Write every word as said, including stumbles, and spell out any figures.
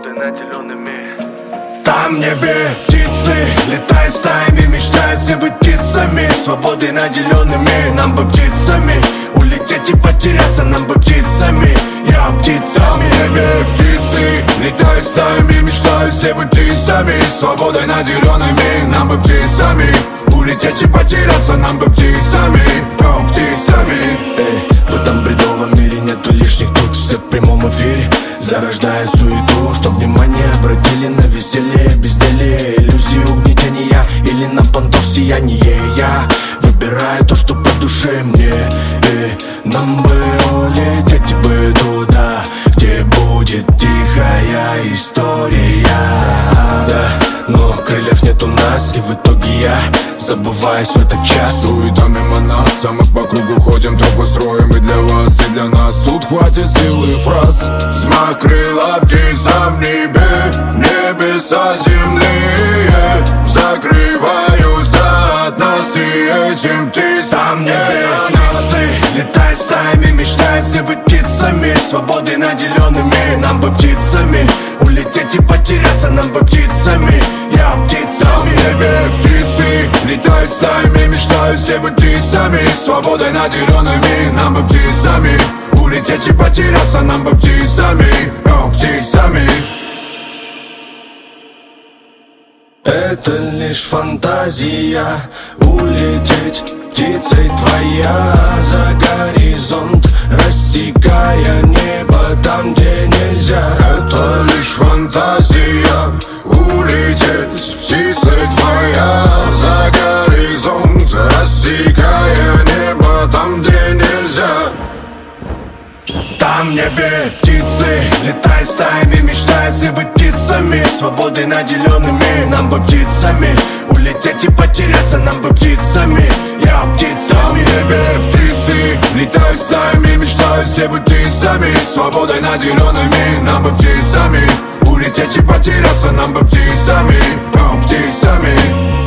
свободой наделенными. Там в небе птицы летают стаями, мечтают все быть птицами, свободой наделенными. Нам бы птицами улететь и потеряться, нам бы птицами, я птицами. Там в небе птицы летают стаями, мечтают все быть птицами, свободой наделенными. Нам бы птицами улететь и потеряться, нам бы птицами, о, птицами. Эй, в этом бредовом мире нету лишних, тут все в прямом эфире зарождают суету, что внимание обратили на веселье, безделье, иллюзию угнетения или на понтов сияние. Я выбираю то, что по душе мне, и нам бы улететь бы туда, где будет тихая история. Да, но крыльев нет у нас, и в итоге я забываюсь в этот час. Суета мимо нас, а мы по кругу ходим, тропы строим и для вас, и для нас. Тут хватит силы фраз. Взмах крыла птица в небе, небеса земные закрываются от нас, и этим птицам там в небе птицы летают стаями, мечтают все быть птицами, свободой наделенными. Нам бы птицами улететь и потеряться, нам бы птицами, я птицами. Там в небе птицы летают стаями, мечтают все быть птицами, свободой наделенными. Нам бы птицами улететь и потеряться, нам бы птицами, о, птицами. Это лишь фантазия, улететь птицей твоя за горизонт, рассекая небо там, где нельзя. Это лишь фантазия, улететь птицей твоя за горизонт, рассекая небо там, где нельзя. Там в небе птицы летают стаями, мечтают все быть птицами, свободой наделенными. Нам бы птицами улететь и потеряться, нам бы птицами, я птицами. Там в небе птицы летают стаями, мечтают все быть птицами, свободой наделенными. Нам бы птицами улететь и потеряться, нам бы птицами, о, птицами.